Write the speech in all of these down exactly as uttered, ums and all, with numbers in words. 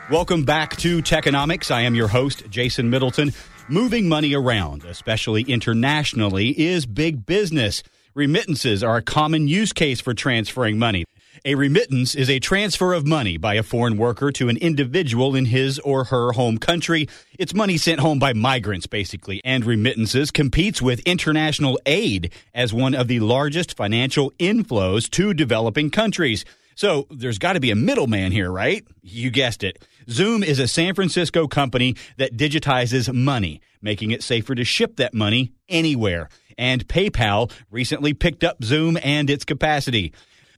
Welcome back to Techonomics. I am your host, Jason Middleton. Moving money around, especially internationally, is big business. Remittances are a common use case for transferring money. A remittance is a transfer of money by a foreign worker to an individual in his or her home country. It's money sent home by migrants, basically. And remittances competes with international aid as one of the largest financial inflows to developing countries. So there's got to be a middleman here, right? You guessed it. Xoom is a San Francisco company that digitizes money, making it safer to ship that money anywhere. And PayPal recently picked up Xoom and its capacity.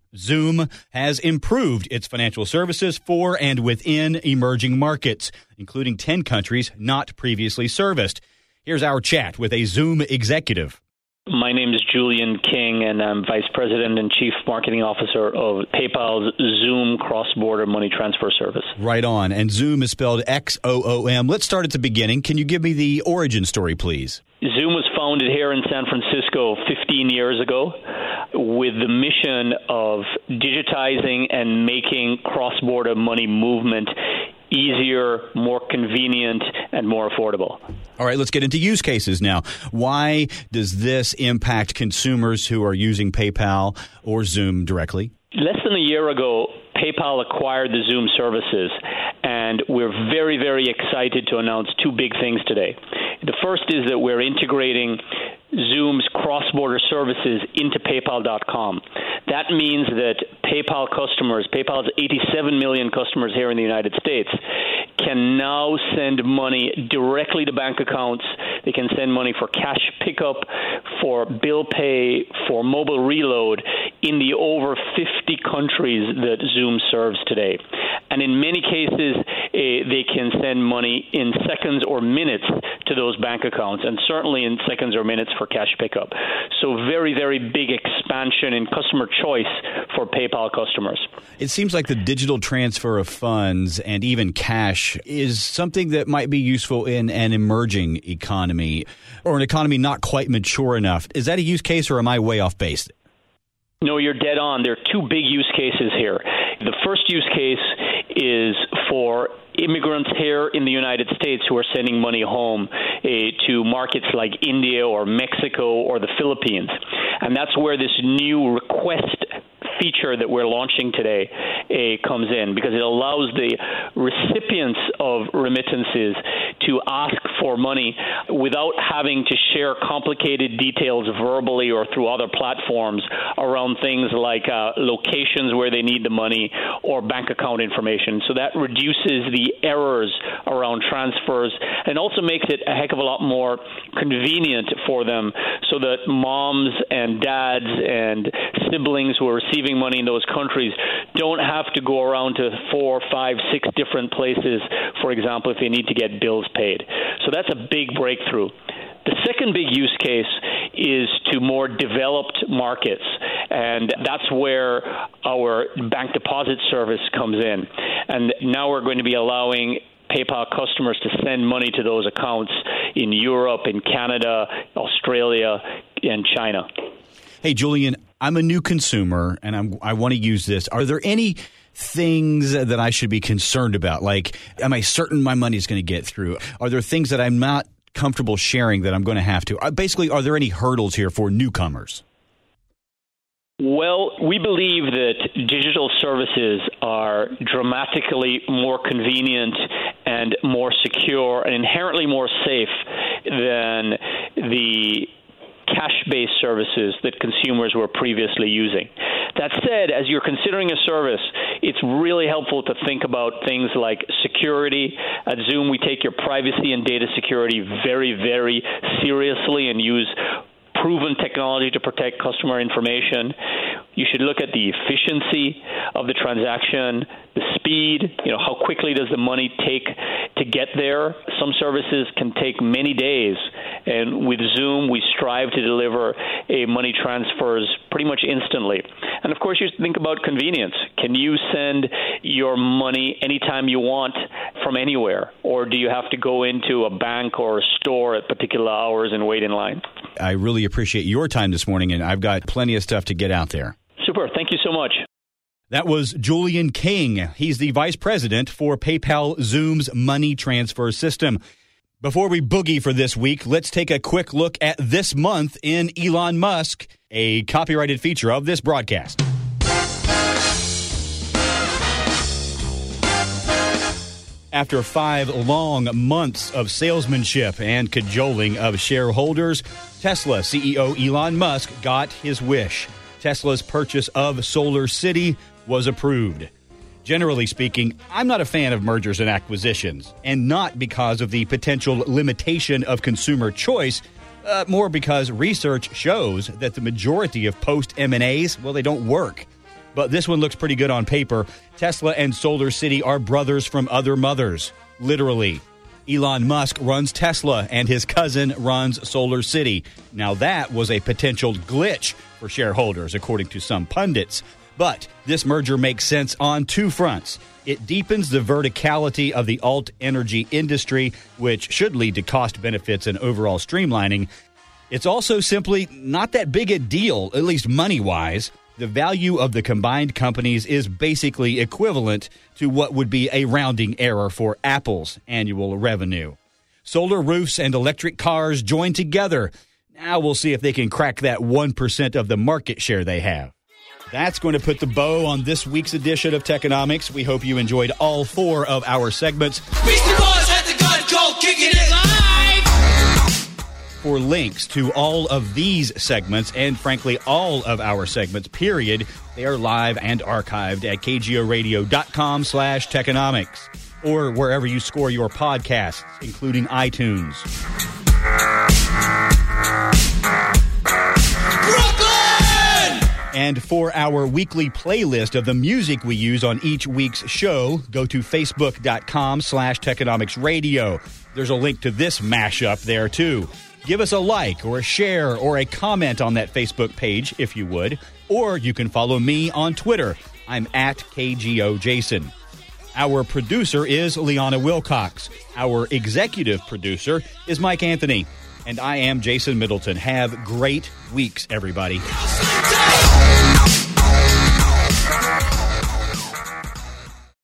Xoom has improved its financial services for and within emerging markets, including ten countries not previously serviced. Here's our chat with a Xoom executive. My name is Julian King, and I'm Vice President and Chief Marketing Officer of PayPal's Xoom cross-border money transfer service. Right on. And Xoom is spelled X O O M. Let's start at the beginning. Can you give me the origin story, please? Xoom was founded here in San Francisco fifteen years ago with the mission of digitizing and making cross-border money movement easier, more convenient, and more affordable. All right, let's get into use cases now. Why does this impact consumers who are using PayPal or Xoom directly? Less than a year ago, PayPal acquired the Xoom services, and we're very, very excited to announce two big things today. The first is that we're integrating Xoom's cross-border services into PayPal dot com. That means that PayPal customers, PayPal's eighty-seven million customers here in the United States, can now send money directly to bank accounts. They can send money for cash pickup, for bill pay, for mobile reload in the over fifty countries that Xoom serves today. And in many cases, eh, they can send money in seconds or minutes to those bank accounts, and certainly in seconds or minutes for cash pickup. So very, very big expansion in customer choice for PayPal customers. It seems like the digital transfer of funds and even cash is something that might be useful in an emerging economy or an economy not quite mature enough. Is that a use case, or am I way off base? No, you're dead on. There are two big use cases here. The first use case is for immigrants here in the United States who are sending money home uh, to markets like India or Mexico or the Philippines. And that's where this new request feature that we're launching today uh, comes in, because it allows the recipients of remittances to ask for money without having to share complicated details verbally or through other platforms around things like uh, locations where they need the money or bank account information. So that reduces the errors around transfers and also makes it a heck of a lot more convenient for them, so that moms and dads and siblings who are receiving money in those countries don't have to go around to four, five, six different places, for example, if they need to get bills paid. So that's a big breakthrough. The second big use case is to more developed markets, and that's where our bank deposit service comes in. And now we're going to be allowing PayPal customers to send money to those accounts in Europe, in Canada, Australia, and China. Hey, Julian, I'm a new consumer, and I'm, I want to use this. Are there any things that I should be concerned about? Like, am I certain my money is going to get through? Are there things that I'm not comfortable sharing that I'm going to have to? Basically, are there any hurdles here for newcomers? Well, we believe that digital services are dramatically more convenient and more secure and inherently more safe than the cash-based services that consumers were previously using. That said, as you're considering a service, it's really helpful to think about things like security. At Xoom, we take your privacy and data security very, very seriously and use proven technology to protect customer information. You should look at the efficiency of the transaction, the speed, you know, how quickly does the money take to get there. Some services can take many days, and with Xoom, we strive to deliver a money transfers pretty much instantly. And of course, you think about convenience. Can you send your money anytime you want from anywhere, or do you have to go into a bank or a store at particular hours and wait in line? I really appreciate your time this morning, and I've got plenty of stuff to get out there. Super. Thank you so much. That was Julian King. He's the vice president for PayPal Zoom's money transfer system. Before we boogie for this week, let's take a quick look at this month in Elon Musk, a copyrighted feature of this broadcast. After five long months of salesmanship and cajoling of shareholders, Tesla C E O Elon Musk got his wish. Tesla's purchase of Solar City was approved. Generally speaking, I'm not a fan of mergers and acquisitions, and not because of the potential limitation of consumer choice, uh, more because research shows that the majority of post-M and A's, well, they don't work. But this one looks pretty good on paper. Tesla and Solar City are brothers from other mothers, literally. Elon Musk runs Tesla, and his cousin runs Solar City. Now, that was a potential glitch for shareholders, according to some pundits. But this merger makes sense on two fronts. It deepens the verticality of the alt energy industry, which should lead to cost benefits and overall streamlining. It's also simply not that big a deal, at least money-wise. The value of the combined companies is basically equivalent to what would be a rounding error for Apple's annual revenue. Solar roofs and electric cars join together. Now we'll see if they can crack that one percent of the market share they have. That's going to put the bow on this week's edition of Techonomics. We hope you enjoyed all four of our segments. Beastie Boys had the gun cold, kicking it live! For links to all of these segments, and frankly, all of our segments, period, they are live and archived at kgoradio.com slash Techonomics, or wherever you score your podcasts, including iTunes. Brooklyn! And for our weekly playlist of the music we use on each week's show, go to facebook.com slash Techonomics Radio. There's a link to this mashup there, too. Give us a like or a share or a comment on that Facebook page, if you would. Or you can follow me on Twitter. I'm at K G O Jason. Our producer is Liana Wilcox. Our executive producer is Mike Anthony. And I am Jason Middleton. Have great weeks, everybody.